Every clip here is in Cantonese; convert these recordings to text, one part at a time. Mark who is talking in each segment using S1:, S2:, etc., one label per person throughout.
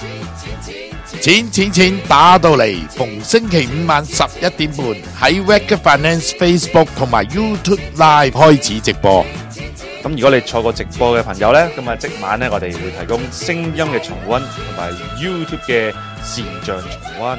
S1: 錢打到嚟，逢星期五晚11點半喺 Wacker Finance Facebook 同埋 YouTube Live 開始直播。
S2: 咁如果你錯過直播嘅朋友呢，咁啊即晚呢，我哋會提供聲音嘅重溫同埋 YouTube 嘅視像重溫。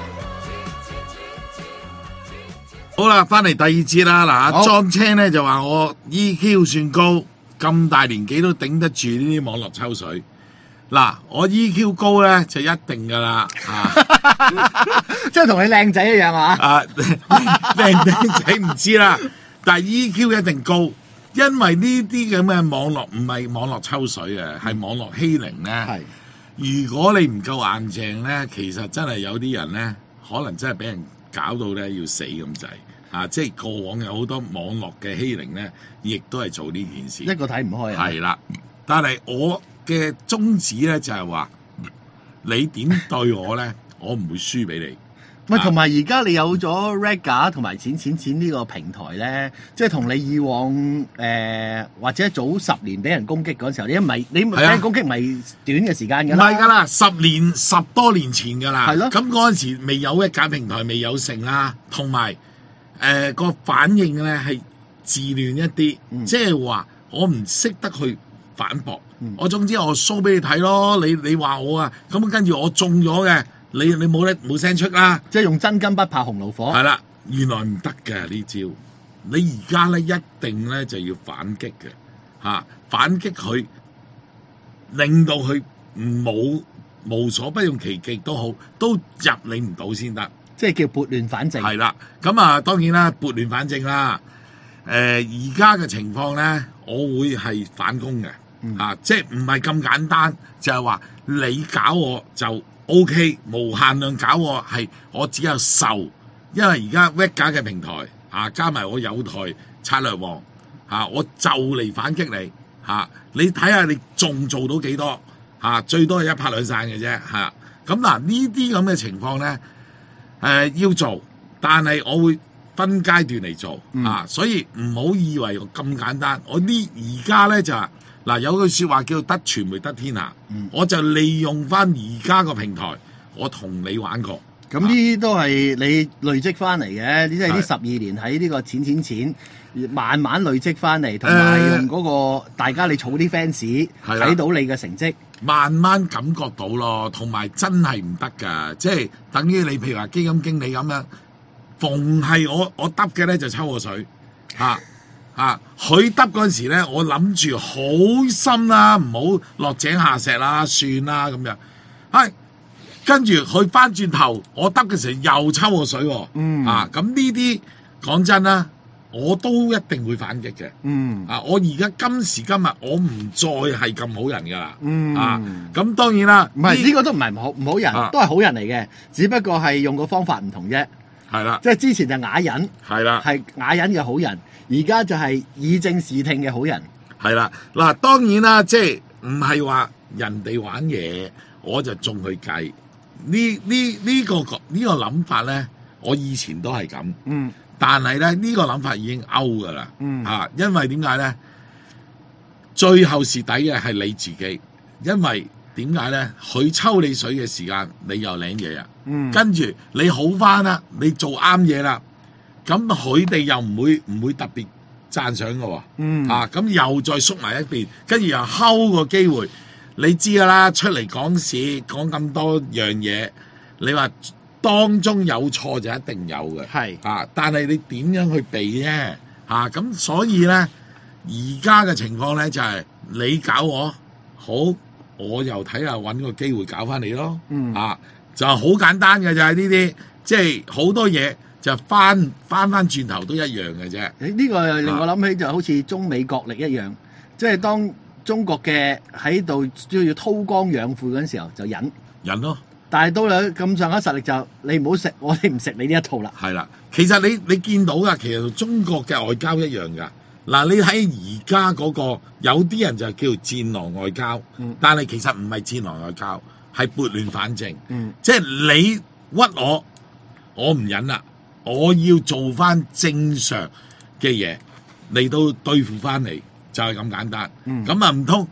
S1: 好啦，翻嚟第二節啦。嗱，阿莊青咧就話我 EQ 算高，咁大年紀都頂得住呢啲網絡抽水。嗱，我 EQ 高咧就一定噶啦，
S3: 即係同你靚仔一樣啊！
S1: 靚仔唔知啦，但係 EQ 一定高。因為呢啲咁嘅網絡唔係網絡抽水啊，係網絡欺凌咧。係，如果你唔夠硬淨咧，其實真係有啲人咧，可能真係俾人搞到咧要死咁滯啊！即係過往有好多網絡嘅欺凌咧，亦都係做呢件事。
S3: 一個睇唔開啊！
S1: 係啦，但係我嘅宗旨咧就係話，你點對我咧，我唔會輸俾你。
S3: 喂，同埋而家你有咗 Ragga 同埋錢呢個平台咧，即係同你以往或者早10年俾人攻擊嗰陣時候，你俾人攻擊唔係短嘅時間㗎啦。
S1: 唔係㗎啦，10多年前㗎啦。
S3: 係咯。咁
S1: 嗰陣時未有Ragga平台，未有成啦，同埋個反應咧係自亂一啲，即係話我唔識得去反駁。我總之我 show 俾你睇咯，你話我啊，咁跟住我中咗嘅。你冇聲出啦，
S3: 即係用真金不怕紅爐火。
S1: 係啦，原來唔得嘅呢招。你而家咧一定咧就要反擊嘅，反擊佢，令到佢無所不用其極都好，都入你唔到先得。
S3: 即係叫撥亂反正。
S1: 係啦，咁啊當然啦，撥亂反正啦。而家嘅情況咧，我會係反攻嘅，即係唔係咁簡單，就係話你搞我就。O.K. 無限量搞我只有受，因為而家 Ragga 嘅平台加埋我有台策略王我就嚟反擊你你睇下你仲做到幾多最多係一拍兩散嘅啫咁嗱呢啲咁嘅情況咧要做，但係我會分階段嚟做所以唔好以為咁簡單。我呢而家咧就係。嗱，有句説話叫得傳媒得天下，我就利用翻而家個平台，我同你玩過。
S3: 咁呢啲都係你累積翻嚟嘅，即係呢12年喺呢個錢慢慢累積翻嚟，同埋用嗰個大家你儲啲 fans 睇到你嘅成績，
S1: 慢慢感覺到咯，同埋真係唔得㗎，即係等於你譬如話基金經理咁樣，逢係我得嘅咧就抽我水佢得嗰陣時咧，我諗住好深啦，唔好落井下石啦，算啦咁樣。跟住佢翻轉頭，我得嘅時候又抽我水喎。咁呢啲講真啦，我都一定會反擊嘅。我而家今時今日，我唔再係咁好人噶啦。咁當然啦，
S3: 唔係呢個都唔係唔好人，都係好人嚟嘅，只不過係用個方法唔同啫。係啦，即係之前就啞忍，係啦，係啞忍嘅好人。而家就係以正視聽嘅好人，係啦。
S1: 嗱，當然啦，即係唔係話人哋玩嘢，我就中佢計。呢個諗法咧，我以前都係咁。但係咧呢個諗法已經 out 噶啦。因為點解咧？最後蝕底嘅係你自己，因為點解咧？佢抽你水嘅時間，你又領嘢啊。跟住你好翻啦，你做啱嘢啦。咁佢哋又唔會特別讚賞嘅喎，咁又再縮埋一邊，跟住又睺個機會，你知㗎啦，出嚟講事講咁多樣嘢，你話當中有錯就一定有嘅，係但係你點樣去避咧？咁所以咧，而家嘅情況咧就係你搞我好，我又睇下揾個機會搞翻你咯，就好簡單嘅就係呢啲，即係好多嘢。就翻轉頭都一樣嘅啫。呢個又令我諗起就好似中美角力一樣，即係當中國嘅喺度都要韜光養晦嗰陣時候就忍咯。但係到你咁上下實力就你唔好食，我哋唔食你呢一套啦。係啦，其實你見到噶，其實中國嘅外交一樣噶。嗱，你睇而家嗰個有啲人就叫戰狼外交，但係其實唔係戰狼外交，係撥亂反正。即係你屈我唔忍啦。我要做翻正常嘅嘢嚟到對付翻你，就係咁簡單。咁唔通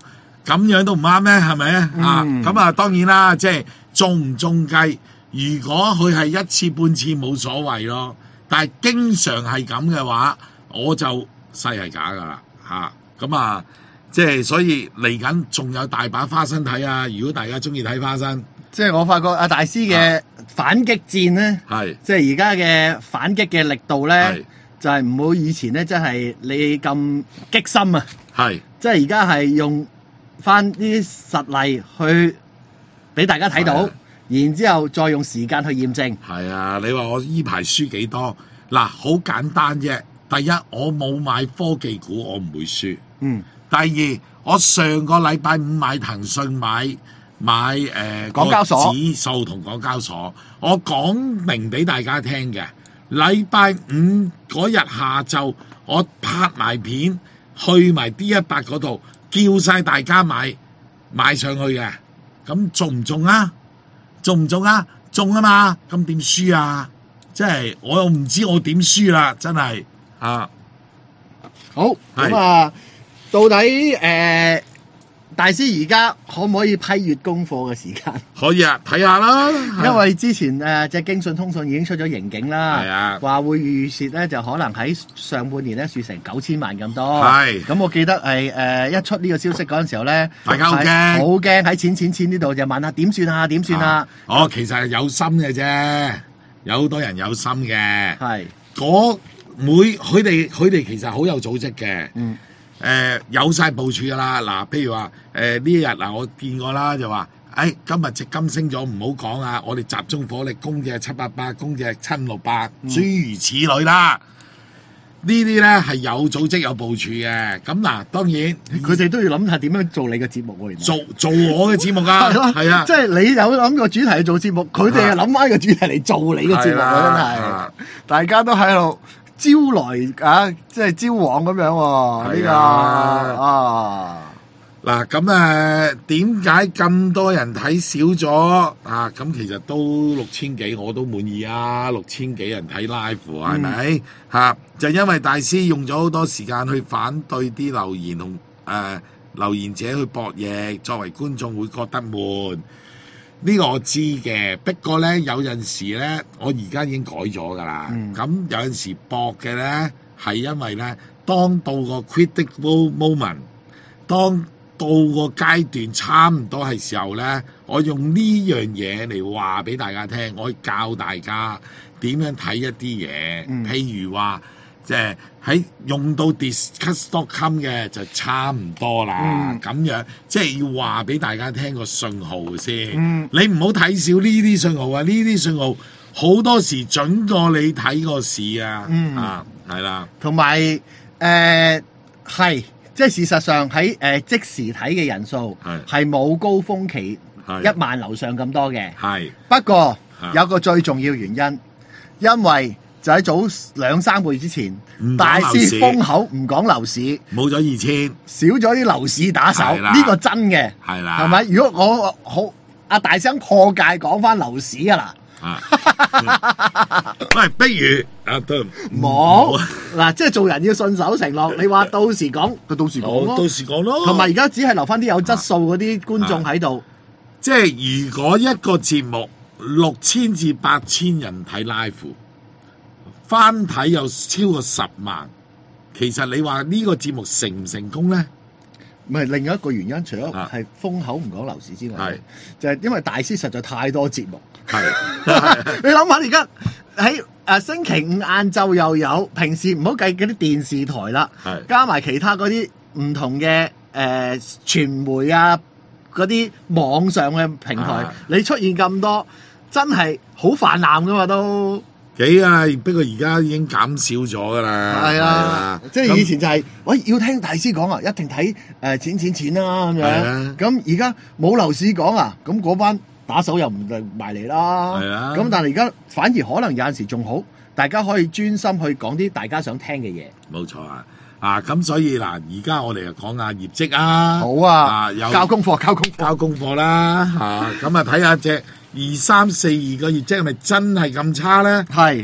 S1: 咁樣都唔啱咩？係咪啊？咁啊，當然啦，即係中唔中計，如果佢係一次半次冇所謂咯，但係經常係咁嘅話，我就細係假噶啦嚇。咁啊，即係所以嚟緊仲有大把花生睇啊！如果大家中意睇花生，
S3: 即係我發覺阿大師嘅反擊戰咧，
S1: 係
S3: 即係而家嘅反擊嘅力度咧
S1: 係，
S3: 就係唔好以前咧，真係你咁激心啊！
S1: 係
S3: 即係而家係用翻啲實例去俾大家睇到，然之後再用時間去驗證。
S1: 係啊！你話我依排輸幾多？嗱，好簡單啫。第一，我冇買科技股，我唔會輸。第二，我上個禮拜五買騰訊買
S3: 港交所
S1: 指數同港交所，我講明俾大家聽嘅。禮拜五嗰日下晝，我拍埋片去埋 D100嗰度，叫晒大家買上去嘅。咁中唔中啊？中唔中啊？中啊嘛！咁點輸啊？即係我又唔知我點輸啦，真係啊！
S3: 好咁啊，到底大師而家可唔可以批閱功課嘅時間？
S1: 可以啊，睇下啦。
S3: 因為之前隻京信通訊已經出咗盈警啦，
S1: 係啊，
S3: 話會預蝕咧就可能喺上半年咧蝕成9000萬咁多。
S1: 係
S3: 咁，我記得係一出呢個消息嗰陣時候咧，
S1: 大家好驚，
S3: 好驚喺錢呢度就問下點算啊？點算啊？
S1: 哦，其實係有心嘅啫，有好多人有心嘅。
S3: 係
S1: 佢哋其實好有組織嘅。有晒部署噶啦。嗱，譬如話呢日嗱，我見過啦，就話今日隻金升咗，唔好講啊，我哋集中火力攻隻788，攻隻768，諸如此類啦。呢啲咧係有組織有部署嘅。咁嗱，當然
S3: 佢哋都要諗下點樣做你嘅節目喎。
S1: 做我嘅節目啊，係啊，
S3: 即係你有諗個主題去做節目，佢哋又諗翻個主題嚟做你嘅節目啊，真係大家都喺度招來啊，即係招往咁樣喎。呢個
S1: 嗱，咁點解咁多人睇少咗啊？咁其實都6000幾，我都滿意啊！6000幾人睇 live 係咪嚇？就因為大師用咗好多時間去反對啲留言同留言者去博弈，作為觀眾會覺得悶。呢個我知嘅，不過咧有陣時咧，我而家已經改咗噶啦。咁有陣時博嘅咧，係因為咧，當到個 critical moment，當到個階段差唔多係時候咧，我用呢樣嘢嚟話俾大家聽，我教大家點樣睇一啲嘢。譬如話，即係喺用到 discuss.com 嘅就差唔多啦。咁樣即係要話俾大家聽個信號先。你唔好睇少呢啲信號啊！呢啲信號好多時準過你睇個市啊。係啦，
S3: 同埋係。即係事實上喺即時睇嘅人數係冇高峰期1萬樓上咁多嘅。不過有個最重要原因，因為就喺早2-3個月之前，大師封口唔講樓市，
S1: 冇咗2000，
S3: 少咗啲樓市打手，呢個真嘅係啦，係咪？如果我好阿大聲破戒講翻樓市㗎啦。
S1: 喂，不如都
S3: 冇嗱，即係做人要信守承諾。你話到時講，就到時講咯，
S1: 到時講咯。
S3: 同埋而家只係留翻啲有質素嗰啲觀眾喺度。
S1: 即係如果一個節目6000至8000人睇 live， 翻睇有超過10萬，其實你話呢個節目成唔成功咧？
S3: 唔係另一個原因，除咗係封口唔講樓市之外，就係因為大師實在太多節目。你諗下，而家喺星期五晏晝又有，平時唔好計嗰啲電視台啦，加埋其他嗰啲唔同嘅傳媒啊，嗰啲網上嘅平台，你出現咁多，真係好泛濫噶嘛都。
S1: 幾啊？不過而家已經減少咗噶啦。係
S3: 啊，即係以前就係喂要聽大師講啊，一定睇錢啦咁樣。咁而家冇樓市講啊，咁嗰班打手又唔埋嚟啦。係啊。咁但係而家反而可能有陣時仲好，大家可以專心去講啲大家想聽嘅嘢。
S1: 冇錯啊！咁所以嗱，而家我哋就講下業績啊。
S3: 好啊。交功課
S1: 啦嚇。咁啊睇下隻2342個業績係咪真係咁差咧？
S3: 係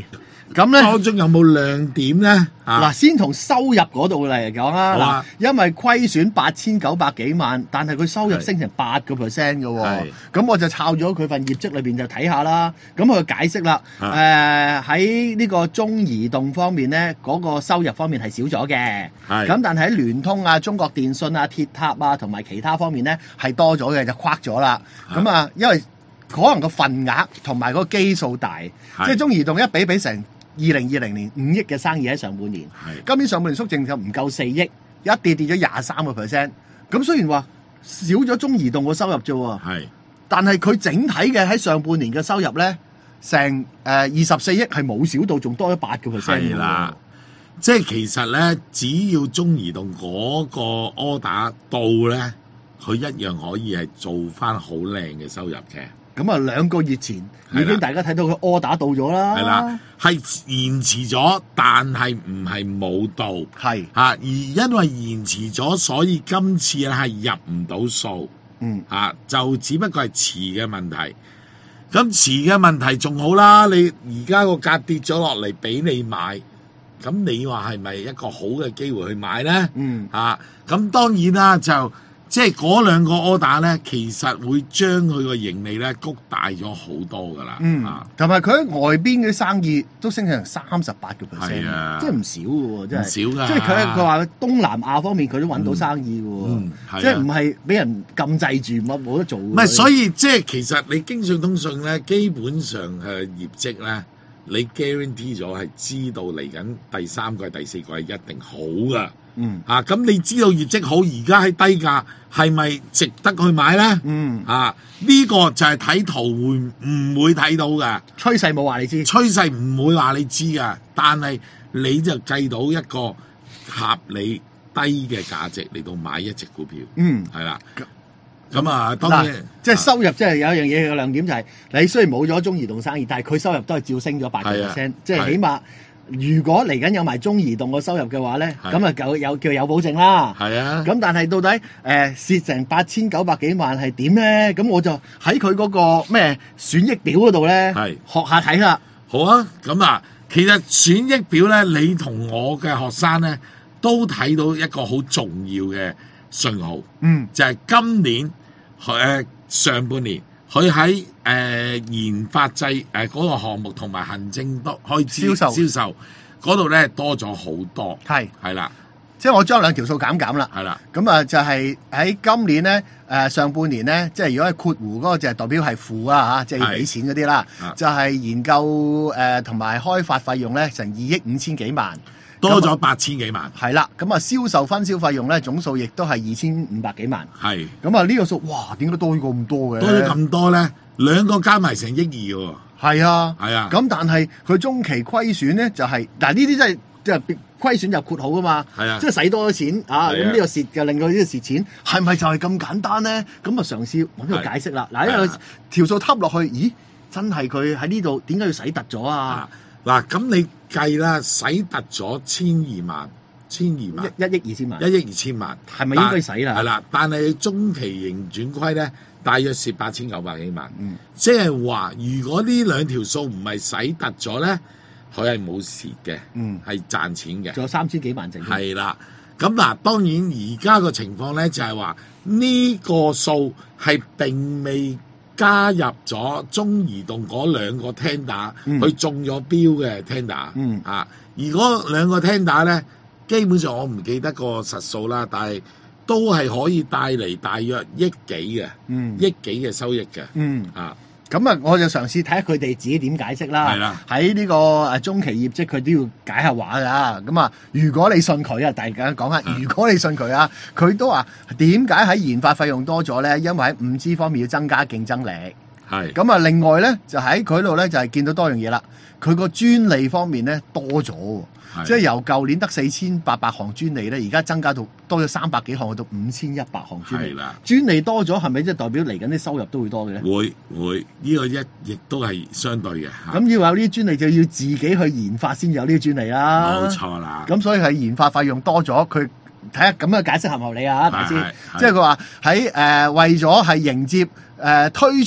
S3: 咁咧
S1: 當中有冇亮點咧？
S3: 嗱，先從收入嗰度嚟講啊，
S1: 好啊
S3: 因為虧損8900幾萬，但係佢收入升成8%嘅喎
S1: 係，
S3: 咁我就抄咗佢份業績裏邊就睇下啦。咁佢解釋啦，喺呢個中移動方面咧，嗰個收入方面係少咗嘅，
S1: 係
S3: 咁但係喺聯通啊、中國電信啊、鐵塔啊同埋其他方面咧係多咗嘅，就跨咗啦。咁啊，因為可能個份額同埋個基數大，即係中移動一比成2020年5億嘅生意喺上半年，今年上半年縮淨就唔夠4億，一跌咗23%。咁雖然話少咗中移動個收入啫喎，但係佢整體嘅喺上半年嘅收入咧，成24億係冇少到，仲多咗8%。
S1: 係啦，即係其實咧，只要中移動嗰個 order 到咧，佢一樣可以係做翻好靚嘅收入嘅。
S3: 咁啊2個月前已經大家睇到佢 order 到咗啦，
S1: 係啦，係延遲咗，但係唔係冇到，
S3: 係
S1: 而因為延遲咗，所以今次咧係入唔到數，就只不過係遲嘅問題。咁遲嘅問題仲好啦，你而家個價跌咗落嚟俾你買，咁你話係咪一個好嘅機會去買咧？咁當然啦，就即係嗰兩個 order 咧，其實會將佢個盈利咧谷大咗好多噶啦。
S3: 同埋佢喺外邊嘅生意都升成38%，
S1: 係
S3: 即係唔少嘅喎，真係
S1: 唔少㗎。
S3: 即係佢話東南亞方面佢都揾到生意嘅喎，即係唔係俾人禁制住冇得做。唔
S1: 係，所以即係其實你京信通訊咧，基本上嘅業績咧，你 guarantee 咗係知道嚟緊第三季、第四季一定好噶。咁你知道業績好，而家喺低價，係咪值得去買咧？呢個就係睇圖會唔會睇到嘅
S3: 趨勢，冇話你知，
S1: 趨勢唔會話你知噶，但係你就計到一個合理低嘅價值嚟到買一隻股票。係啦。咁啊，當然
S3: 即係收入，即係有一樣嘢嘅亮點就係，你雖然冇咗中移動生意，但係佢收入都係照升咗8%，即係起碼。如果嚟緊有埋中移動個收入嘅話咧，咁啊叫有保證啦。咁但係到底蝕成8900幾萬係點咧？咁我就喺佢嗰個咩損益表嗰度咧，學下睇啦。
S1: 好啊，咁啊，其實損益表咧，你同我嘅學生咧都睇到一個好重要嘅信號，就係今年上半年。佢喺研發製嗰個項目同埋行政都開支銷售嗰度咧多咗好多，係啦，
S3: 即係我將兩條數減啦，
S1: 係啦，
S3: 咁啊就係喺今年咧上半年咧，即係如果係括弧嗰個就係代表係負啦嚇，即係要俾錢嗰啲啦，就係研究同埋開發費用咧成2億5千幾萬。
S1: 多咗8000幾萬，
S3: 係啦，咁啊銷售分銷費用咧總數亦都係2500幾萬，咁啊呢個數哇點解多咗咁多嘅？
S1: 多咗咁多咧，兩個加埋成1億2喎。
S3: 係啊，咁但係佢中期虧損咧就係嗱呢啲真係即係虧損就括好噶嘛，即係使多咗錢咁呢個蝕就令到呢個蝕錢，係咪就係咁簡單咧？咁啊嘗試揾個解釋啦。嗱，因為條數揼落去，咦真係佢喺呢度點解要使突咗啊？
S1: 嗱，咁你計啦，使突咗1200萬，1億2千萬，1億2千萬，
S3: 係咪應該使啦？
S1: 係啦，但係中期盈轉虧咧，大約蝕8900幾萬，即係話如果呢兩條數唔係使突咗咧，佢係冇蝕嘅，係賺錢嘅，
S3: 仲有3000幾萬剩。
S1: 係啦，咁嗱，當然而家個情況咧就係話呢個數係並未加入咗中移動嗰兩個 tender，佢中咗標嘅 tender，而嗰兩個 tender 咧，基本上我唔記得個實數啦，但係都係可以帶嚟大約億幾嘅，億幾嘅收益嘅，
S3: 咁啊，我就嘗試睇下佢哋自己點解釋啦。
S1: 係啦，
S3: 喺呢個中期業績，佢都要解下話㗎。咁啊，如果你信佢啊，大家講下，如果你信佢啊，佢都話點解喺研發費用多咗咧？因為喺5G 方面要增加競爭力。咁啊，另外咧就喺佢度咧就係見到多樣嘢啦。佢個專利方面咧多咗，即係由舊年得4800項專利咧，而家增加到多咗300幾項，去到5100項專利。專利多咗係咪即係代表嚟緊啲收入都會多嘅咧？
S1: 會，呢個亦都係相對嘅。
S3: 咁要有呢啲專利就要自己去研發先有呢啲專利啦。
S1: 冇錯啦。
S3: 咁所以係研發費用多咗，佢睇下咁嘅解釋合唔合理啊？大師，即係佢話喺為咗係迎接推出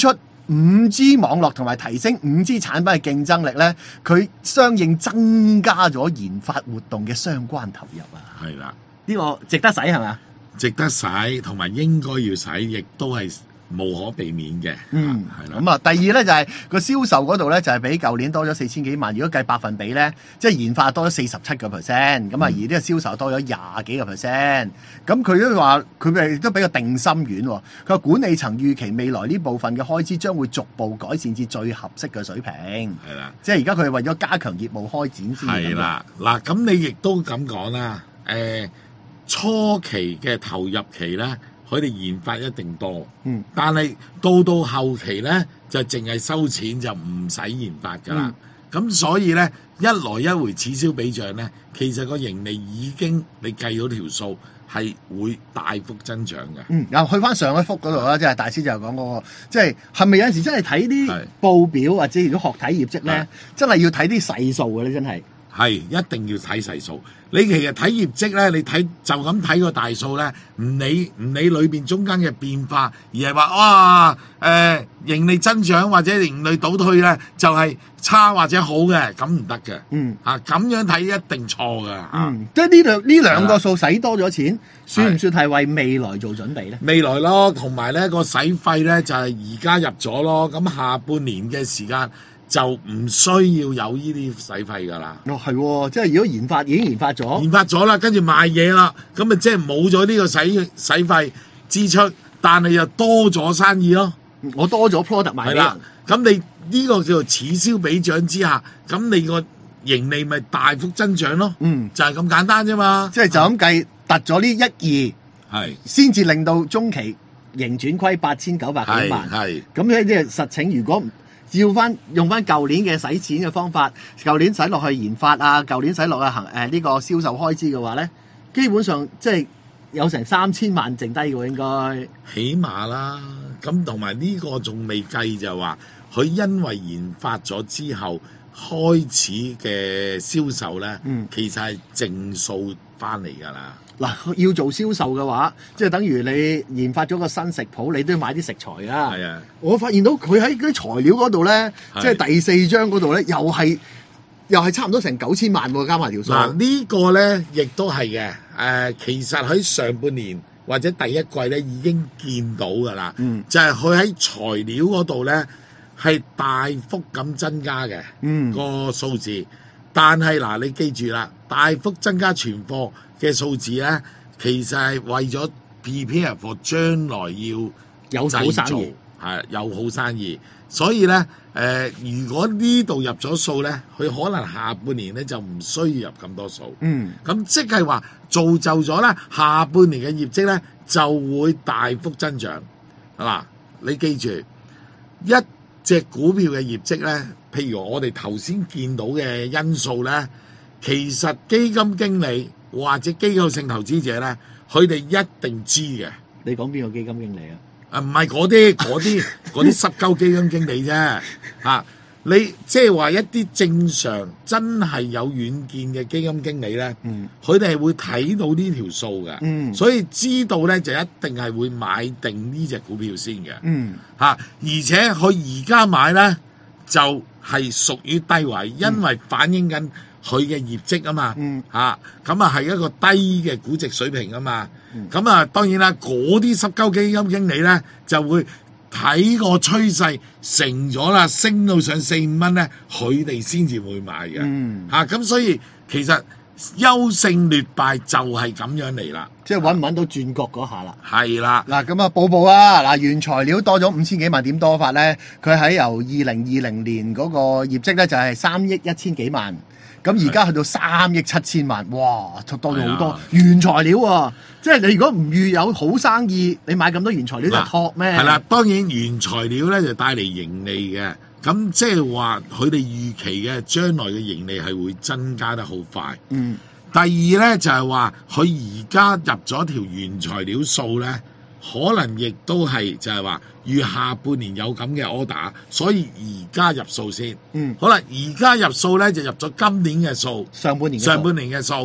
S3: 5G 網絡同埋提升 5G 產品嘅競爭力咧，佢相應增加咗研發活動嘅相關投入啊。
S1: 係啦，
S3: 呢個值得使係咪？
S1: 值得使，同埋應該要使，亦都係無可避免嘅。係啦。
S3: 咁啊，第二咧就係個銷售嗰度咧，就係比舊年多咗4000幾萬。如果計百分比咧，即係研發多咗47%，咁啊，而呢個銷售多咗20幾個%。咁佢都話佢哋都比較定心丸喎。佢話管理層預期未來呢部分嘅開支將會逐步改善至最合適嘅水平。
S1: 係啦，
S3: 即係而家佢係為咗加強業務開展先。
S1: 係啦，嗱，咁你亦都咁講啦。初期嘅投入期咧，佢哋研發一定多，但係到後期咧就淨係收錢就唔使研發㗎啦。咁所以咧一來一回此消彼長咧，其實個盈利已經你計到條數係會大幅增長嘅。
S3: 又去翻上一幅嗰度啦，即係大師就講嗰個，即係咪有陣時真係睇啲報表或者如果學睇業績咧，真係要睇啲細數嘅咧，真係。
S1: 係一定要睇細數。你其實睇業績咧，你睇就咁睇個大數咧，唔理裏邊中間嘅變化，而係話哇盈利增長或者盈利倒退咧，就係差或者好嘅，咁唔得嘅。咁樣睇一定錯㗎。
S3: 即係呢兩個數使多咗錢，算唔算係為未來做準備咧？
S1: 未來咯，同埋咧個使費咧就係而家入咗咯，咁下半年嘅時間就唔需要有呢啲使費㗎啦。
S3: 係，即係如果已經研發咗
S1: 啦，跟住賣嘢啦，咁咪即係冇咗呢個使費支出，但係又多咗生意咯。
S3: 我多咗 product 賣俾人。
S1: 咁你呢個叫做此消彼長之下，咁你個盈利咪大幅增長咯。就係咁簡單啫嘛。
S3: 即係就咁計，突咗呢1、2，先至令到中期盈轉虧8900幾萬。咁咧即係實情，如果用翻舊年嘅使錢嘅方法，舊年使落去研發啊，舊年使落去呢個銷售開支嘅話咧，基本上即係有成3000萬剩低嘅應該，起
S1: 碼啦。咁同埋呢個仲未計就係話，佢因為研發咗之後開始嘅銷售咧，其實係正數翻嚟㗎啦。
S3: 嗱，要做銷售嘅話，即係等於你研發咗個新食譜，你都要買啲食材啊。係啊，我發現到佢喺啲材料嗰度咧，即係第4章嗰度咧，又係差唔多成9000萬喎，加埋條數。
S1: 嗱，呢個咧亦都係嘅。其實喺上半年或者第一季咧已經見到㗎啦。就係佢喺材料嗰度咧係大幅咁增加嘅個數字。但係嗱，你記住啦，大幅增加存貨嘅數字咧，其實係為咗 prepare for 將來要
S3: 有好生意，
S1: 有好生意。所以咧，如果呢度入咗數咧，佢可能下半年咧就唔需要入咁多數。咁即係話造就咗咧，下半年嘅業績咧就會大幅增長。嗱，你記住一隻股票嘅業績咧，譬如我哋頭先見到嘅因素咧，其實基金經理或者機構性投資者咧，佢哋一定知嘅。
S3: 你講邊個基金經理啊？
S1: 唔係嗰啲濕鳩基金經理啫。你即係話一啲正常真係有遠見嘅基金經理咧，佢哋係會睇到呢條數嘅，所以知道咧就一定係會買定呢隻股票先嘅。而且佢而家買咧就係屬於低位，因為反映緊佢嘅業績啊嘛。咁啊係一個低嘅估值水平啊嘛。咁啊當然啦，嗰啲濕鳩基金經理咧就會睇個趨勢成咗啦，升到上4-5蚊咧，佢哋先至會買嘅。咁所以其實優勝劣敗就係咁樣嚟啦，
S3: 即係揾唔揾到轉角嗰下啦。
S1: 係啦，
S3: 嗱咁啊報啊，嗱原材料多咗5000幾萬，點多法咧？佢喺由2020年嗰個業績咧就係3億1000幾萬，咁而家去到3億7000萬，哇，多咗好多原材料啊！即係你如果唔預有好生意，你買咁多原材料就托咩？係啦，
S1: 當然原材料咧就帶嚟盈利嘅，咁即係話佢哋預期嘅將來嘅盈利係會增加得好快。第二咧就係話佢而家入咗條原材料數咧，可能亦都係就係話預下半年有咁嘅 order， 所以而家入數先。好啦，而家入數咧就入咗今年嘅數，上半年嘅數。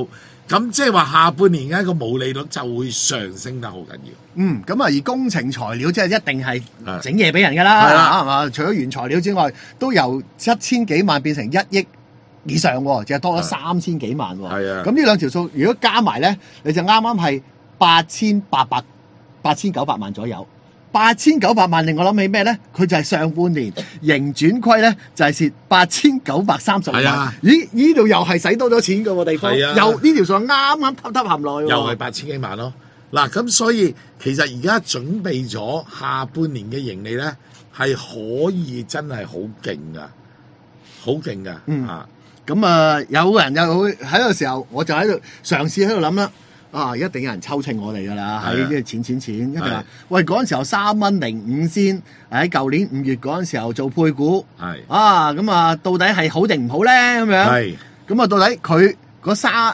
S1: 咁即係話下半年嘅一個毛利率就會上升得好緊要。
S3: 咁啊，而工程材料即係一定係整嘢俾人㗎啦，
S1: 係啦
S3: 係嘛？除咗原材料之外，都由7000幾萬變成1億以上喎，就係多咗3000幾萬喎。
S1: 係啊，
S3: 咁呢兩條數如果加埋咧，你就啱啱係8900萬左右。8900萬令我諗起咩咧？佢就係上半年盈轉虧咧，就係蝕8930萬。
S1: 係啊
S3: 咦？呢度又係使多咗錢嘅喎地方，
S1: 係啊
S3: 又呢條數啱啱揼揼含落去喎。
S1: 又係8000幾萬咯。嗱，咁所以其實而家準備咗下半年嘅盈利咧，係可以真係好勁噶，好勁噶。
S3: 咁啊，有人又會喺個時候，我就喺度嘗試喺度諗啦。一定有人抽秤我哋㗎啦，喺呢個錢，一定話喂嗰陣時候3.05仙，喺舊年5月嗰陣時候做配股，咁啊到底係好定唔好咧？咁樣，咁啊到底佢嗰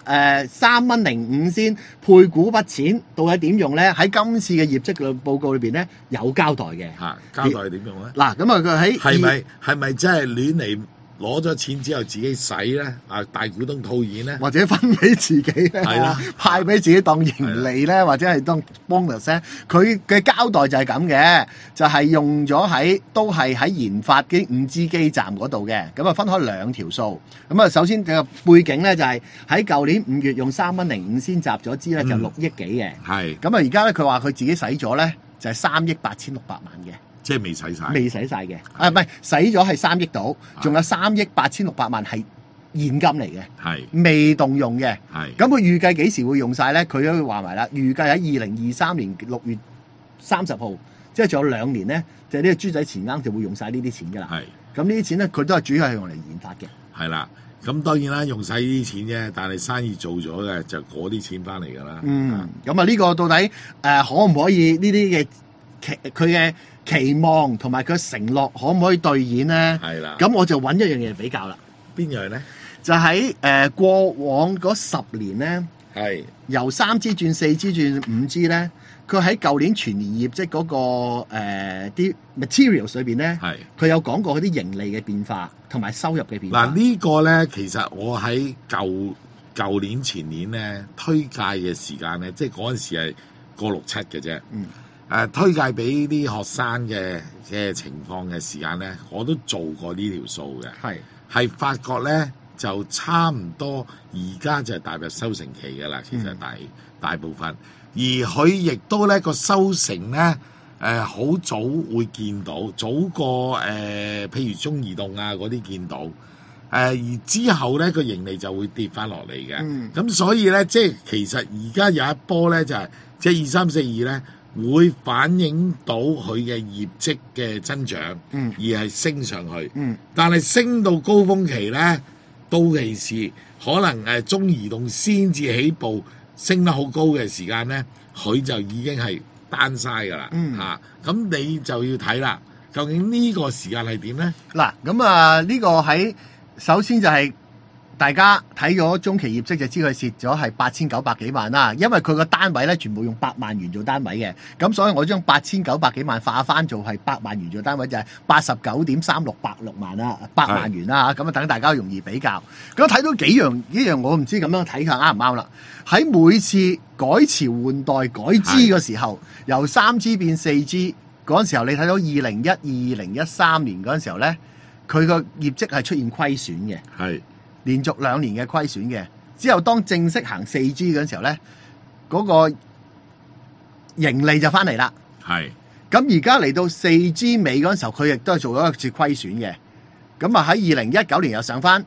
S3: 3.05仙配股筆錢到底點用咧？喺今次嘅業績嘅報告裏邊咧有交代嘅，
S1: 交代點用咧？
S3: 嗱，咁啊佢喺
S1: 係咪真係亂嚟？攞咗錢之後自己使咧，大股東套現咧，
S3: 或者分俾自己咧，
S1: 係啦，
S3: 派俾自己當盈利咧，或者係當 bonus 咧，佢嘅交代就係咁嘅，就係用咗都係喺研發啲5G 基站嗰度嘅，咁啊分開兩條數。咁啊首先個背景咧就係喺舊年5月用3.05仙集咗資咧就6億幾嘅，咁啊而家咧佢話佢自己使咗咧就係3億8600萬嘅。
S1: 即係未使晒，
S3: 未使晒嘅，唔係使咗係3億度，仲有3億8600萬係現金嚟嘅，未動用嘅。咁佢預計幾時會用晒咧？佢都話埋啦，預計喺2023年6月30號，即係仲有2年咧，就係呢個豬仔錢罌就會用晒呢啲錢㗎啦。咁呢啲錢咧，佢都係主要係用嚟研發嘅。
S1: 係啦，咁當然啦，用晒呢啲錢啫，但係生意做咗嘅就嗰啲錢翻嚟㗎啦。
S3: 咁啊呢個到底可唔可以呢啲嘅佢嘅期望同埋佢嘅承諾可唔可以兌現咧？係啦，咁我就揾一樣嘢比較啦。
S1: 邊樣咧？
S3: 就喺過往嗰10年咧，由3G 轉 4G 轉 5G 咧，佢喺舊年全年業績嗰個啲 materials 裏邊咧，佢有講過嗰啲盈利嘅變化同埋收入嘅變化。
S1: 嗱呢個咧，其實我喺舊年前年咧推介嘅時間咧，即係嗰陣時係過6、7嘅啫。推介俾啲學生嘅情況嘅時間咧，我都做過呢條數嘅，係發覺咧就差唔多，而家就係踏入收成期嘅啦。其實大部分，而佢亦都咧個收成咧好早會見到，早過譬如中移動啊嗰啲見到，而之後咧個盈利就會跌翻落嚟嘅。咁所以咧，即係其實而家有一波咧就係即係2342咧。會反映到佢嘅業績嘅增長，而係升上去。但係升到高峰期咧，到期時可能中移動先至起步升得好高嘅時間咧，佢就已經係單晒㗎啦。咁你就要睇啦，究竟呢個時間係點咧？
S3: 嗱，咁啊呢個喺首先就係。大家睇咗中期業績就知佢蝕咗係8900幾萬啦，因為佢個單位咧全部用8萬元做單位嘅，咁所以我將8900幾萬化翻做係8萬元做單位就係89.3686萬啦，8萬元啦，咁啊等大家容易比較。咁睇到幾樣我唔知咁樣睇下啱唔啱啦。喺每次改朝換代改支嘅時候，由3G 變4G嗰陣時候，你睇到2012、2013年嗰陣時候咧，佢個業績係出現虧損嘅。連續2年嘅虧損嘅，之後當正式行 4G 嗰陣時候咧，嗰個盈利就翻嚟啦。咁而家嚟到 4G 尾嗰陣時候，佢亦都係做咗一次虧損嘅。咁啊喺2019年又上翻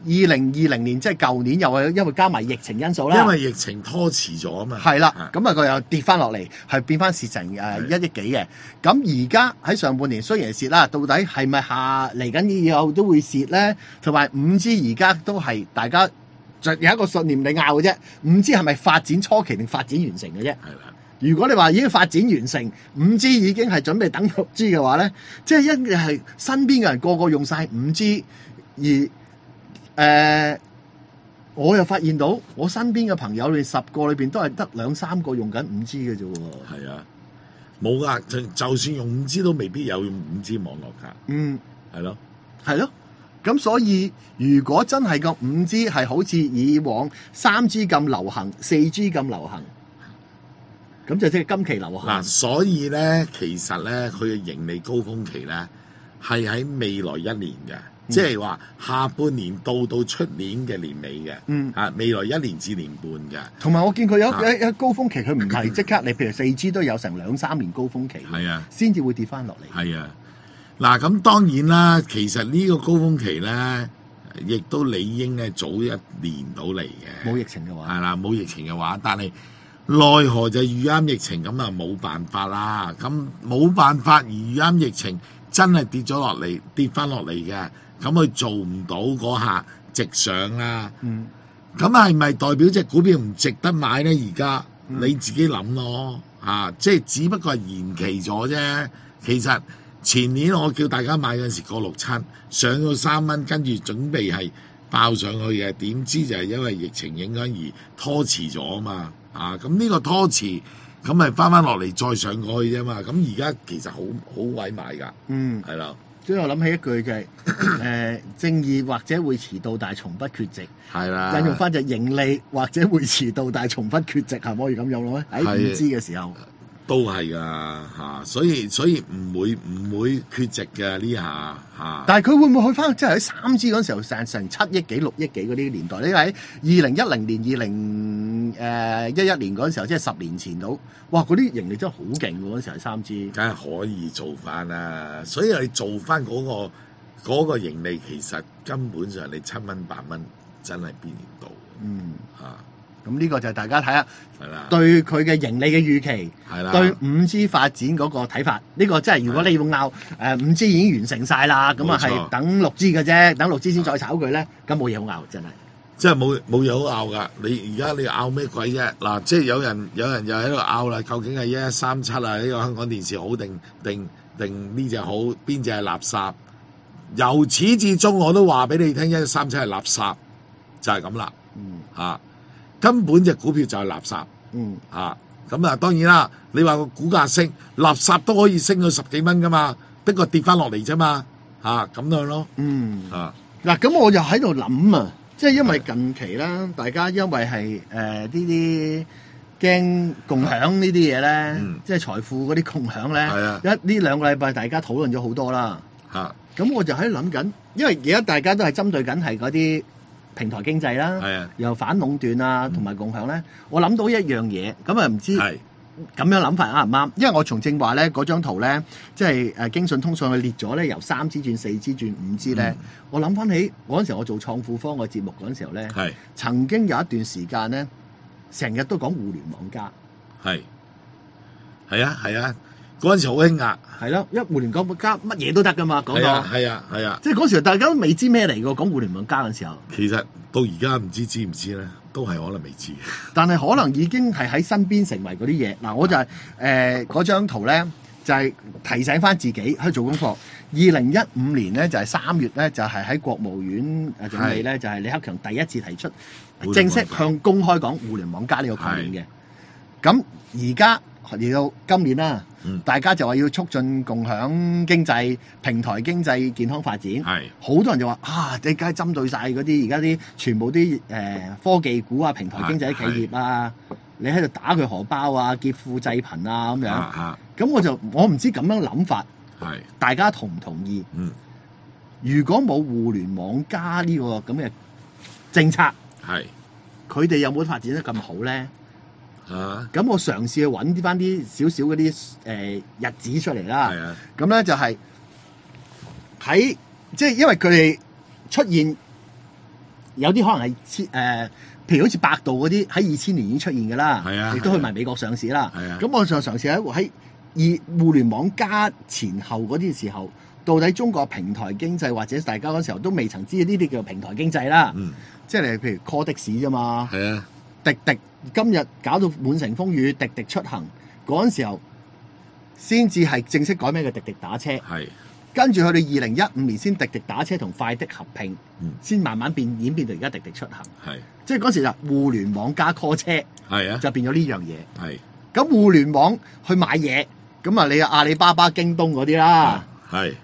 S3: ，2020年即係舊年又係因為加埋疫情因素啦。
S1: 因為疫情拖遲咗啊嘛。係
S3: 啦，咁啊佢又跌翻落嚟，係變翻蝕成1億幾嘅。咁而家喺上半年雖然係蝕啦，到底係咪嚟緊以後都會蝕咧？同埋 5G 而家都係大家就有一個信念你拗嘅啫。5G 係咪發展初期定發展完成嘅啫？如果你話已經發展完成，5G 已經係準備等 6G 嘅話咧，即係一係身邊嘅人個個用晒 5G， 而我又發現到我身邊嘅朋友裏10個裏邊都係得2、3個用緊 5G 嘅啫喎。
S1: 係啊，冇㗎，就算用 5G 都未必有用 5G 網絡㗎。係咯。
S3: 咁所以如果真係個 5G 係好似以往 3G 咁流行、4G 咁流行，咁就即係今期流行。
S1: 嗱，所以咧，其實咧，佢嘅盈利高峰期咧係喺未來一年嘅，即係話下半年到出年嘅年尾嘅，未來一年至年半嘅。
S3: 同埋我見佢有一高峰期，佢唔係即刻，你譬如4G 都有成2-3年高峰期，
S1: 係啊，
S3: 先至會跌翻落嚟。
S1: 係啊，嗱咁當然啦，其實呢個高峰期咧，亦都理應係早一年到嚟嘅。
S3: 冇疫情嘅話，
S1: 係啦，冇疫情嘅話，但係奈何就遇啱疫情咁啊，冇辦法啦。咁冇辦法而遇啱疫情，真係跌咗落嚟，跌翻落嚟嘅，咁佢做唔到嗰下直上啦。咁係咪代表隻股票唔值得買咧？而家你自己諗咯，即係只不過係延期咗啫。其實前年我叫大家買嗰陣時過6-7，上到3蚊，跟住準備係爆上去嘅，點知就係因為疫情影響而拖遲咗啊嘛。咁呢個拖遲，咁咪翻落嚟再上過去啫嘛。咁而家其實好鬼賣㗎，係啦。
S3: 所以我諗起一句就係、正義或者會遲到，但係從不缺席。
S1: 係啦，
S3: 引用翻就盈利或者會遲到，但係從不缺席，係咪可以咁用咯？喺 5G 嘅時候
S1: 都係㗎，所以唔會缺席嘅呢下嚇。
S3: 但係佢會唔會去翻即係喺3G 嗰陣時候成7億幾、6億幾嗰啲年代？因為喺2010年、2011年嗰陣時候，即係10年前到，哇！嗰啲盈利真係好勁喎！嗰陣時係3G，
S1: 梗係可以做翻啦。所以你做翻嗰個盈利，其實根本上你7蚊8蚊真係邊年到？咁
S3: 呢個就係大家睇下，
S1: 係啦，
S3: 對佢嘅盈利嘅預期，
S1: 係啦，
S3: 對 5G 發展嗰個睇法，呢個真係如果你要拗5G 已經完成晒啦，咁啊係等6G嘅啫，等6G 先再炒佢咧，咁冇嘢好拗，真係。
S1: 真係冇嘢好拗㗎。你而家你拗咩鬼啫？嗱，即係有人又喺度拗啦，究竟係1137啊？呢個香港電視好定呢隻好？邊隻係垃圾？由始至終我都話俾你聽，1137係垃圾，就係咁啦。根本隻股票就係垃圾。咁啊，當然啦，你話個股價升，垃圾都可以升到10幾蚊㗎嘛，不過跌翻落嚟啫嘛。咁樣咯。
S3: 嗱，咁我就喺度諗啊。即係因為近期啦，大家因為係呢啲驚共享呢啲嘢咧，即係財富嗰啲共享咧，呢2個禮拜大家討論咗好多啦。咁我就喺度諗緊，因為而家大家都係針對緊係嗰啲平台經濟啦，又反壟斷啊，同埋共享咧。我諗到一樣嘢，咁啊唔知咁樣諗法啱唔啱？因為我從正話咧嗰張圖咧，即係京信通訊佢列咗咧，由3G 轉4G 轉5G 咧。我諗翻起嗰陣時，我做創富方個節目嗰陣時候咧，曾經有一段時間咧，成日都講互聯網加。係啊，嗰陣時好興㗎。係咯，因為互聯網加乜嘢都得㗎嘛，講到
S1: 係啊。
S3: 即係嗰時大家都未知咩嚟㗎，講互聯網加嘅時候。
S1: 其實到而家唔知唔知咧，都係可能未知。
S3: 但係可能已經係喺身邊成為嗰啲嘢。嗱，我就係嗰張圖咧，就係提醒翻自己去做功課。2015年咧就係3月咧，就係喺國務院總理咧，就係李克強第一次提出正式向公開講互聯網加呢個概念嘅。咁而家嚟到今年啦，大家就話要促進共享經濟、平台經濟健康發展。好多人就話你梗係針對晒嗰啲而家啲全部啲科技股啊、平台經濟企業啊，你喺度打佢荷包啊、劫富濟貧啊咁樣。咁我唔知咁樣諗法，大家同唔同意？如果冇互聯網加呢個咁嘅政策，佢哋有冇發展得咁好咧？咁我嘗試去揾翻啲少少嗰啲日子出嚟啦。咁咧就係喺即係因為佢哋出現有啲可能係譬如好似百度嗰啲喺2000年已經出現㗎啦，亦都去埋美國上市啦。咁我就嘗試喺互聯網加前後嗰啲時候，到底中國平台經濟或者大家嗰時候都未曾知呢啲叫平台經濟啦。即係你譬如 call 的士啫嘛，滴滴今日搞到滿城風雨，滴滴出行嗰陣時候，先至係正式改名嘅滴滴打車。跟住佢哋2015年先滴滴打車同快的合併，先慢慢演變到而家滴滴出行。即係嗰時就互聯網加 call 車，就變咗呢樣嘢。咁互聯網去買嘢，咁啊你阿里巴巴、京東嗰啲啦。咁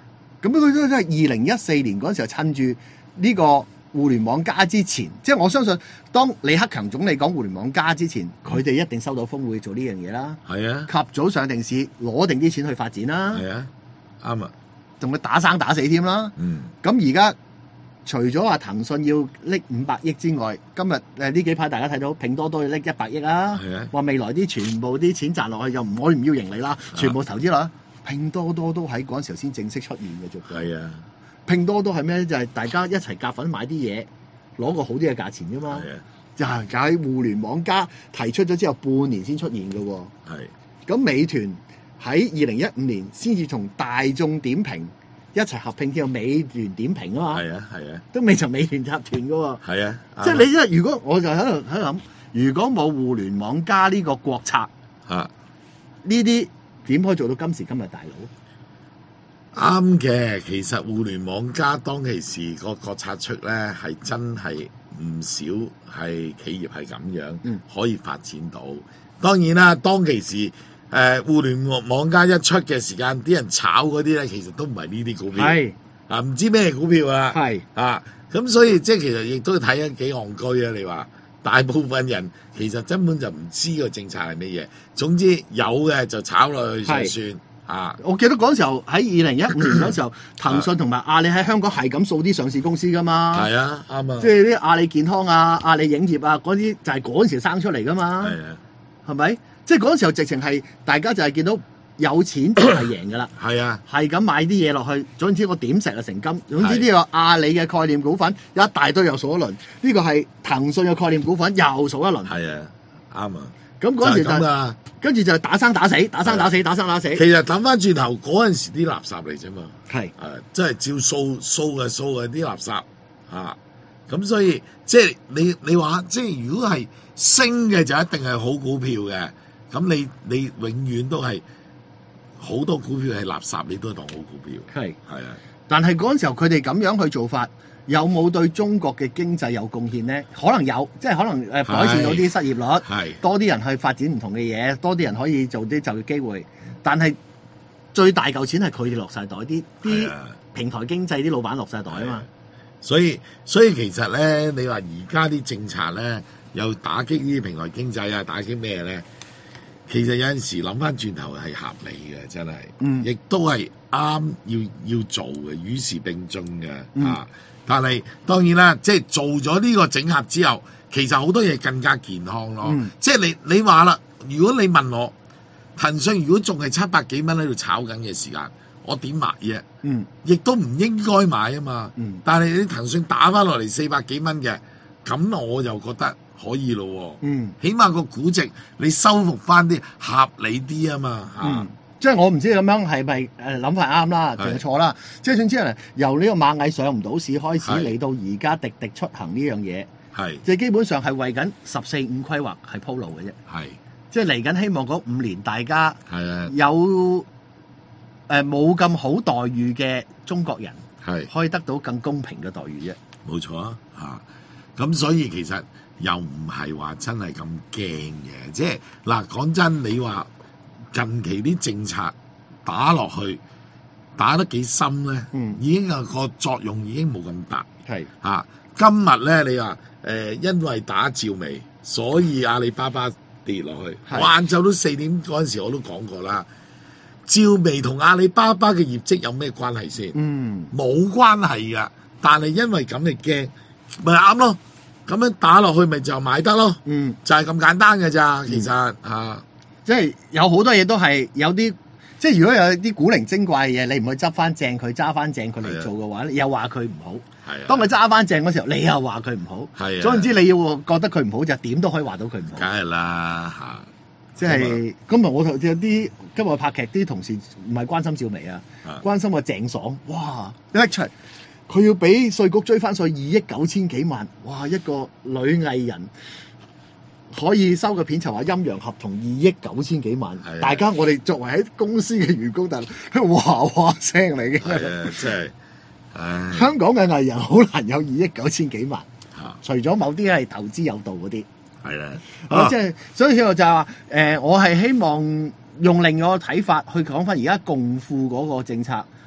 S3: 咁佢都係2014年嗰陣時候，趁住呢個互聯網加之前，即係我相信當李克強總理講互聯網加之前，佢哋一定收到風會做呢樣嘢啦。
S1: 係啊，
S3: 及早上定市，攞定啲錢去發展啦。
S1: 係啊，啱啊，
S3: 仲會打生打死添啦。咁而家除咗話騰訊要拎500億之外，今日呢幾排大家睇到拼多多要拎100億啊。話未來啲全部啲錢賺落去就我唔要盈利啦，全部投資落去。拼多多都喺嗰陣時候先正式出現嘅啫。
S1: 係啊，
S3: 拼多多係咩？就係大家一齊夾份買啲嘢，攞個好啲嘅價錢啫嘛。就係喺互聯網加提出咗之後半年先出現嘅喎。咁美團喺2015年先至同大眾點評一齊合併叫美團點評啊嘛。係啊，都未曾美團集團嘅喎。係啊，即係你即係如果我就喺度諗，如果冇互聯網加呢個國策，呢啲點可以做到今時今日大佬？
S1: 啱嘅，其實互聯網加當其時個國策出咧，係真係唔少係企業係咁樣可以發展到。當然啦，當其時互聯網加一出嘅時間，啲人炒嗰啲咧，其實都唔係呢啲股票，唔知咩股票啦，咁所以即係其實亦都睇緊幾戇居啊！你話大部分人其實根本就唔知個政策係乜嘢，總之有嘅就炒落去就算。
S3: 我記得嗰時候喺2015年嗰時候，騰訊同埋阿里喺香港係咁掃啲上市公司噶嘛。係啊，啱啊。即係啲阿里健康啊、阿里影業啊嗰啲，就係嗰陣時生出嚟噶嘛。係啊，係咪？即係嗰陣時候直情係大家就係見到有錢就係贏噶啦。係啊，係咁買啲嘢落去，總之我點石就成金。總之呢個阿里嘅概念股份一大堆又數一輪，呢個係騰訊嘅概念股份又數一輪。係啊，啱啊。咁嗰陣時就跟住就打生打死。其實諗翻轉頭嗰陣時啲垃圾嚟啫嘛，即係照掃嘅啲垃圾咁所以即係你話即係如果係升嘅就一定係好股票嘅，咁你永遠都係好多股票係垃圾，你都當好股票。係啊，但係嗰陣時候佢哋咁樣去做法，有冇對中國嘅經濟有貢獻呢？可能有，即係可能改善到啲失業率，多啲人去發展唔同嘅嘢，多啲人可以做啲就業機會。但係最大嚿錢係佢哋落晒袋，啲平台經濟啲老闆落晒袋啊嘛。所以其實咧，你話而家啲政策咧，又打擊呢啲平台經濟啊，打擊咩咧？其實有陣時諗翻轉頭係合理嘅，真係，亦都係啱要做嘅，與時並進嘅但係當然啦，即係做咗呢個整合之後，其實好多嘢更加健康咯。即係你話啦，如果你問我騰訊如果仲係700幾蚊喺度炒緊嘅時間，我點買啫？亦都唔應該買啊嘛。但係你騰訊打翻落嚟400幾蚊嘅，咁我就覺得可以咯。起碼個估值你收復翻啲合理啲啊嘛。即係我唔知咁樣係咪諗法啱啦，定係錯啦。即係總之係由呢個螞蟻上唔到市開始嚟到而家滴滴出行呢樣嘢，即係基本上係為緊14、5規劃係鋪路嘅啫。即係嚟緊希望嗰5年大家有冇咁好待遇嘅中國人可以得到更公平嘅待遇啫。冇錯啊，咁所以其實又唔係話真係咁驚嘅。即係嗱，講真，你話近期啲政策打落去打得幾深咧？已經有個作用已經冇咁大。今日咧你話因為打趙薇，所以阿里巴巴跌落去。晏晝都4點嗰陣時我都講過啦。趙薇同阿里巴巴嘅業績有咩關係先？冇關係噶。但係因為咁你驚，咪啱咯。咁樣打落去咪就買得咯。就係咁簡單嘅咋。其實即係有好多嘢都係有啲，即係如果有啲古靈精怪嘅嘢，你唔去執翻正佢，揸翻正佢嚟做嘅話，你又話佢唔好。當佢揸翻正嗰時候，你又話佢唔好。總之你要覺得佢唔好，就點都可以話到佢唔好。梗係啦，即係今日我有啲今日拍劇啲同事唔係關心趙薇啊，關心個鄭爽。哇！一出嚟佢要俾稅局追翻稅2億9千幾萬。哇！一個女藝人可以收嘅片酬話陰陽合同2億9千幾萬，大家我哋作為喺公司嘅員工，但係哇哇聲嚟嘅。即係香港嘅藝人好難有2億9千幾萬，除咗某啲係投資有道嗰啲。即係所以我就話我係希望用另外一個睇法去講翻而家共富嗰個政策，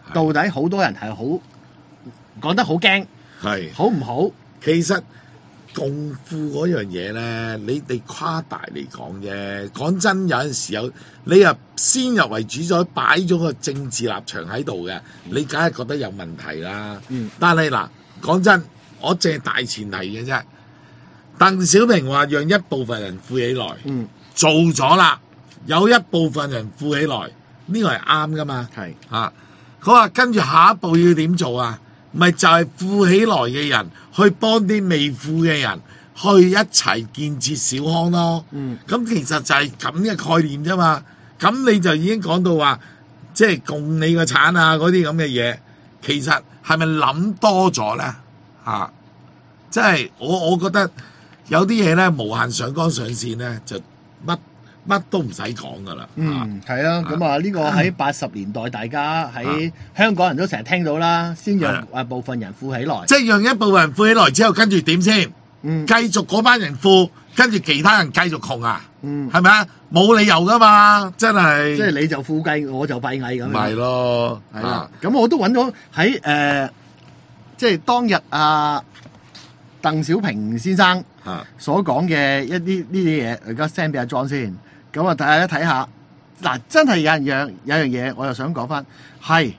S3: 到底好多人係好講得好驚，
S1: 係
S3: 好唔好？
S1: 其實共富嗰樣嘢咧，你哋誇大嚟講啫。講真，有陣時你又先入為主咗，擺咗個政治立場喺度嘅，你梗係覺得有問題啦。但係嗱，講真，我淨係大前提嘅啫。鄧小平話讓一部分人富起來，做咗啦，有一部分人富起來，呢個係啱噶嘛？
S3: 係
S1: 啊，佢話跟住下一步要點做啊？咪就係富起來嘅人去幫啲未富嘅人去一齊建設小康咯。咁其實就係咁嘅概念啫嘛。咁你就已經講到話，即係共你個產啊嗰啲咁嘅嘢，其實係咪諗多咗咧？啊，即係我覺得有啲嘢咧無限上綱上線咧，就乜都唔使講噶啦。
S3: 係啊，咁啊呢個喺80年代，大家喺香港人都成日聽到啦，先讓部分人富起來，
S1: 即係讓一部分人富起來之後，跟住點先？繼續嗰班人富，跟住其他人繼續窮啊？係咪啊？冇理由噶嘛，真係。即係
S3: 你就富貴，我就閉翳咁樣。
S1: 咪係咯，
S3: 係啦。咁我都揾到喺即係當日鄧小平先生所講嘅一啲呢啲嘢，而家 send 俾阿 John 先。咁啊，大家睇下嗱，真係有樣嘢，我又想講翻，係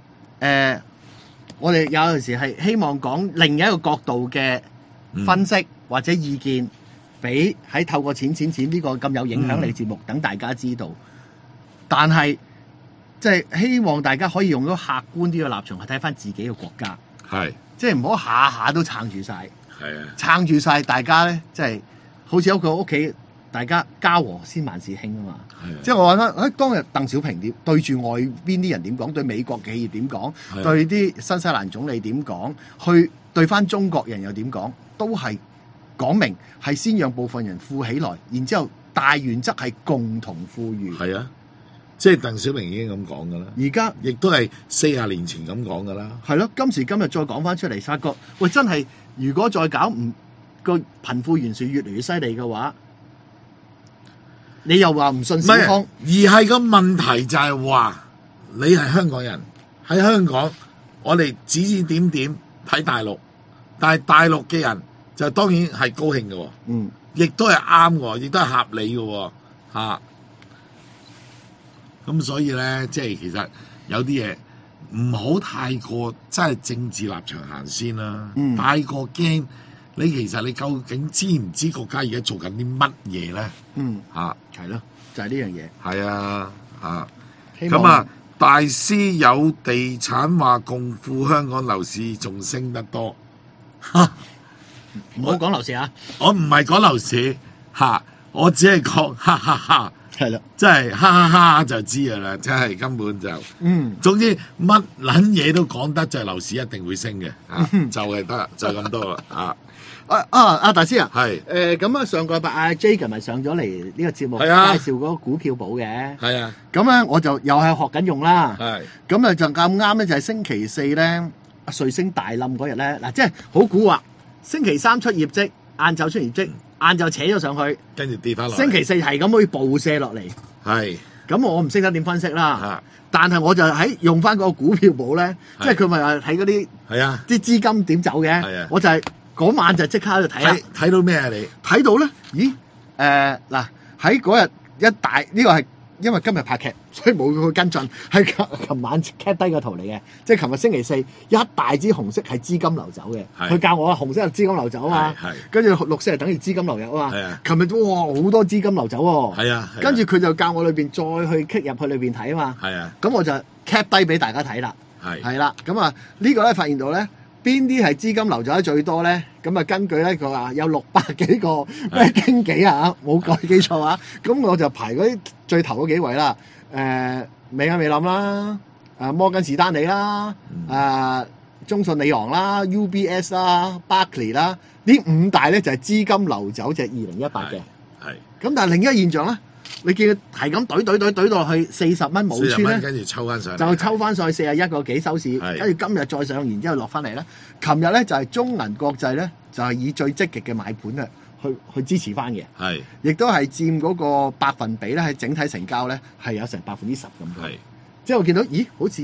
S3: 我哋有陣時係希望講另一個角度嘅分析或者意見，俾喺透過錢呢個咁有影響力節目，等大家知道。但係即係希望大家可以用咗客觀啲嘅立場去睇翻自己嘅國家，
S1: 係
S3: 即係唔好下下都撐住晒，
S1: 係啊，
S3: 撐住晒大家咧，即係好似屋企。大家家和先萬事興啊嘛，即係我覺得當日鄧小平點對住外邊啲人點講，對美國企業點講，對啲新西蘭總理點講，去對翻中國人又點講，都係講明係先讓部分人富起來，然之後大原則係共同富裕。係啊，
S1: 即係鄧小平已經咁講噶啦，
S3: 而家
S1: 亦都係40年前咁講噶啦。
S3: 係咯，今時今日再講翻出嚟，發覺喂真係，如果再搞個貧富懸殊越嚟越犀利嘅話，你又話唔信小康，
S1: 而係個問題就係話你係香港人喺香港，我哋指指點點睇大陸，但係大陸嘅人就當然係高興嘅，亦都係啱嘅，亦都係合理嘅，嚇。咁所以咧，即係其實有啲嘢唔好太過真係政治立場行先啦，太過驚。你其實你究竟知唔知國家而家做緊啲乜嘢咧？
S3: 係咯，就係呢樣嘢。
S1: 係啊，咁啊，大師有地產話共富香港樓市仲升得多，
S3: 唔好講樓市啊！
S1: 我唔係講樓市我只係講哈哈哈，
S3: 係啦，
S1: 真係哈哈哈就知㗎啦，真係根本就總之乜撚嘢都講得，就係樓市一定會升嘅，就係得就咁多啦
S3: 大師啊，
S1: 係
S3: 咁上個禮拜阿 Jacob 咪上咗嚟呢個節目，介紹嗰個股票簿嘅，
S1: 係啊，
S3: 咁咧我就又係學緊用啦，
S1: 係
S3: 咁就咁啱咧，就係星期四咧，瑞星大冧嗰日咧，嗱即係好蠱惑，星期三出業績，晏晝出業績，晏晝扯咗上去，
S1: 跟住跌翻落，
S3: 星期四係咁可以暴瀉落嚟，
S1: 係，
S3: 咁我唔識得點分析啦，但係我就喺用翻嗰個股票簿咧，即係佢咪話睇嗰啲係啊啲資金點走嘅，我就係。嗰晚就即刻喺度睇啦，
S1: 睇到咩啊？你
S3: 睇到咧？咦？嗱喺嗰日一大呢個係因為今日拍劇，所以冇去跟進。係琴晚 cap 低個圖嚟嘅，即係琴日星期四一大支紅色係資金流走嘅。佢教我紅色係資金流走啊嘛，跟住綠色係等於資金流入啊嘛。琴日哇好多資金流走喎，係啊，跟住佢就教我裏邊再去 click 入去裏邊睇啊嘛。係啊，咁我就 cap 低俾大家睇啦。係啦，咁啊呢個咧發現到咧。邊啲係資金流走得最多咧？咁啊，根據咧佢話有600幾個咩經紀啊，冇記錯啊。咁我就排嗰啲最頭嗰幾位啦。美亞美林啦，摩根士丹利啦，中信里昂啦 ，UBS 啦 ，Barclays 啦，呢5大咧就係資金流走就係2018嘅。係。咁但係另一個現象咧。你見佢係咁懟到去40蚊冇穿咧，
S1: 跟住抽翻上嚟，
S3: 就抽翻上去41個幾收市，跟住今日再上，然之後落翻嚟咧。琴日咧就係中銀國際咧，就係以最積極嘅買盤啊，去支持翻嘅，係，亦都係佔嗰個百分比咧，喺整體成交咧係有成10%咁多。係，即係我見到，咦，好似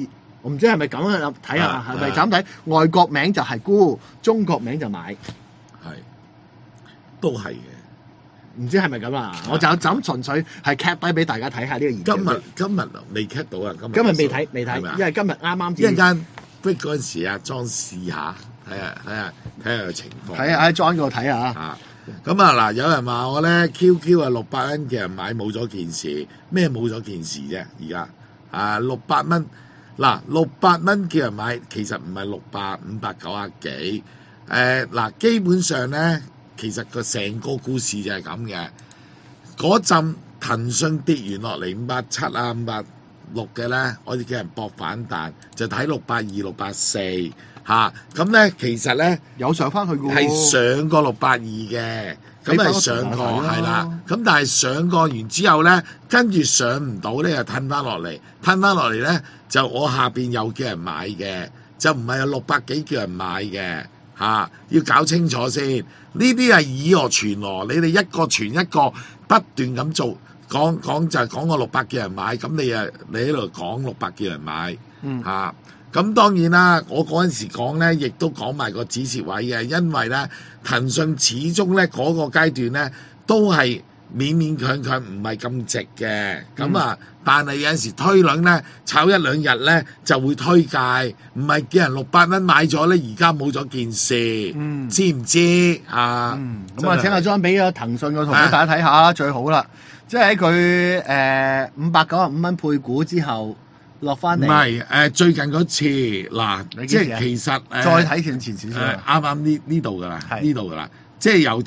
S3: 我唔知係咪咁啊？睇下係咪就咁睇？外國名就係沽，中國名就買，
S1: 係都係嘅。
S3: 唔知係咪咁啊？我就咁純粹係 cap 低俾大家睇下呢個研究。
S1: 今日未 cap 到啊！
S3: 今日未睇，因為今日啱
S1: 一陣間 break 嗰陣時啊，裝試下睇下個情況。
S3: 睇下喺裝嗰度睇下
S1: 啊！咁啊嗱，有人話我咧 QQ 啊600蚊嘅人買冇咗件事，咩冇咗件事啫？而家啊600蚊嗱600蚊叫人買，其實唔係600，590幾嗱，基本上咧。其實個成個故事就係咁嘅，嗰陣騰訊跌完落嚟570啊560嘅咧，我哋叫人搏反彈，就睇620、640嚇，咁咧其實咧
S3: 有上翻去嘅喎，
S1: 係上過620嘅，咁係上過係啦，咁但係上過完之後咧，跟住上唔到咧又褪翻落嚟咧就我下邊又叫人買嘅，就唔係有600幾叫人買嘅。要搞清楚先，呢啲係以訛傳訛，你哋一個傳一個，不斷咁做，講就係講個600叫人買，咁你喺度講600叫人買，咁當然啦，我嗰陣時講咧，亦都講埋個止蝕位嘅，因為咧騰訊始終咧嗰個階段咧都係勉勉強強唔係咁值嘅，但係有陣時推兩咧炒一兩日咧就會推介，唔係叫人600蚊買咗咧，而家冇咗件事，知唔知啊？
S3: 咁啊，請阿莊俾個騰訊個圖俾大家睇下啦，最好啦，即係喺佢595蚊配股之後落翻嚟。
S1: 唔係最近嗰次嗱，即係其實
S3: 再睇前少少，
S1: 啱呢度噶啦，呢度噶啦，即係由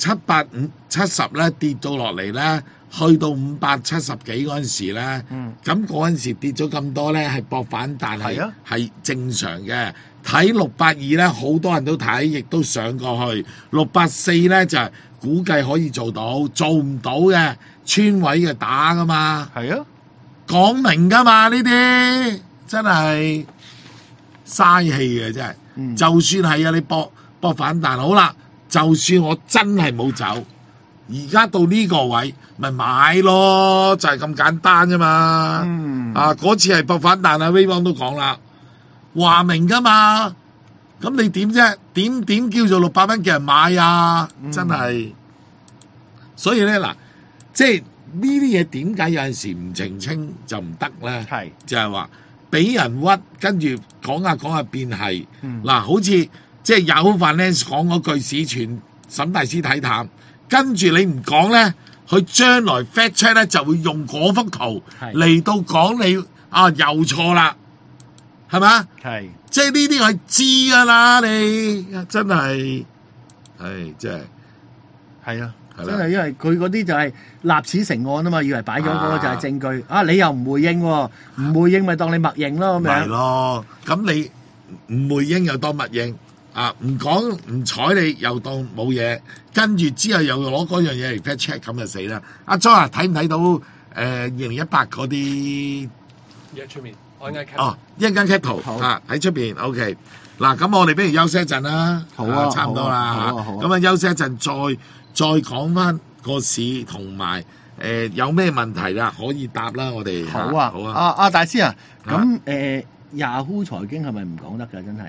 S1: 770咧跌到落嚟咧。去到570幾嗰陣時咧，咁嗰陣時跌咗咁多咧，係搏反彈係正常嘅。睇682咧，好多人都睇，亦都上過去。684咧就係估計可以做到，做唔到嘅穿位嘅打噶嘛。係啊，講明噶嘛，呢啲真係嘥氣嘅真係。就算係啊，你搏反彈好啦，就算我真係冇走。而家到呢個位咪買咯，就係咁簡單啫嘛。嗰次係搏反彈啊 ，Ray 都講啦，話明噶嘛。咁你點啫？點叫做600蚊叫人買啊？真係。所以咧嗱，即係呢啲嘢點解有陣時唔澄清就唔得咧？係就係話俾人屈，跟住講下變係。嗱，好似即係Yahoo Finance講嗰句市傳沈大師睇淡。跟住你唔講咧，佢將來 fact check 咧就會用嗰幅圖嚟到講你又錯啦，係咪？係，即係呢啲係知噶啦，你真係，真係，係啊，真係因為佢嗰啲就係立此成案啊嘛，以為擺咗嗰個就係證據，你又唔回應喎，唔回應咪當你默認咯咁樣。係咯，咁你唔回應又當默認。唔講唔睬你又當冇嘢，跟住之後又攞嗰樣嘢嚟 fact check， 咁就死啦！阿 John 睇唔睇到2018嗰啲？喺出面，我一陣間 cap 圖喺出邊 OK。嗱，咁我哋不如休息一陣啦。好啊，差唔多啦。咁啊，休息一陣再講翻個市同埋有咩問題啦，可以答啦，我哋。好啊，好啊。阿大師啊，咁Yahoo 財經係咪唔講得㗎？真係。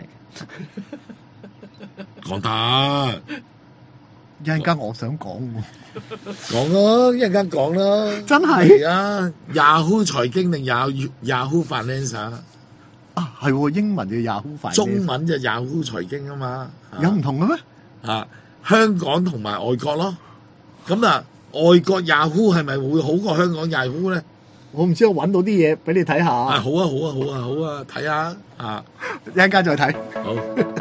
S1: 講得，一陣間我想講喎，講咯，一陣間講啦，真係啊 ！Yahoo 財經定Yahoo Finance 啊？係喎，英文叫Yahoo Finance，中文就Yahoo 財經啊嘛，有唔同嘅咩？香港同埋外國咯，咁外國Yahoo係咪會好過香港Yahoo咧？我唔知，我揾到啲嘢俾你睇下。好啊，睇下一陣間再睇。好。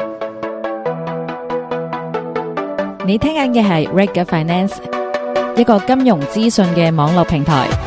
S4: 你聽緊嘅係 Reg Finance，一個金融資訊嘅網絡平台。